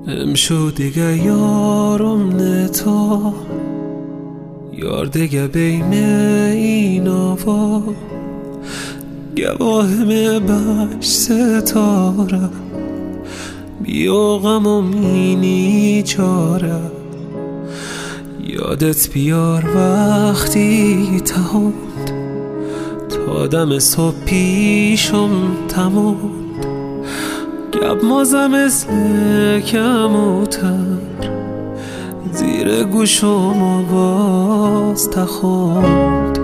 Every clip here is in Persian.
امشو دیگه یارم نتا یار دیگه بین این آوا گواهم بش ستاره بیا غمم اینی چاره یادت بیار وقتی تهاند تا دم صبح پیشم تماند گب مازم مثل کموتر زیر گوشم آواز تخوند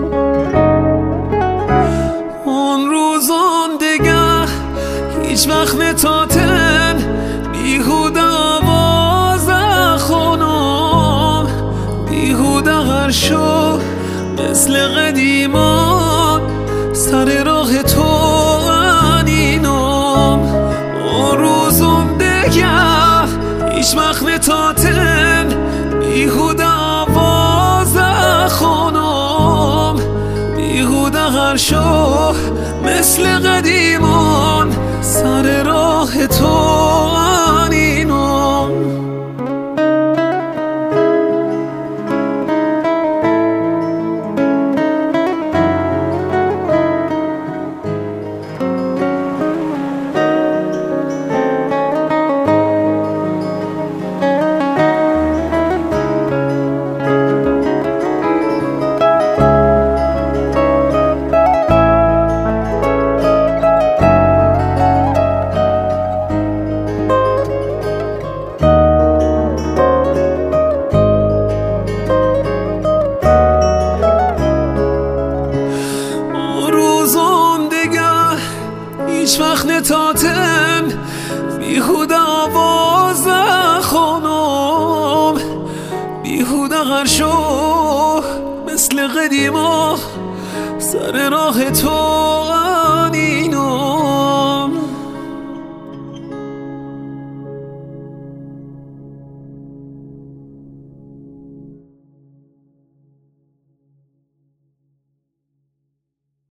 اون روزان دیگه هیچ وقت نتاتن بیهوده آواز خونم بیهوده غرشو مثل قدیمان سر راه تو انینم اون روزان دیگه هیچ وقت نتاتن بیهوده آواز خونم بیهوده غرشو مثل قدیمان سر راه تو انینم هیچ وقت نتاتن بیهوده آواز خونم بیهوده غرشو مثل قدیما سر راه تو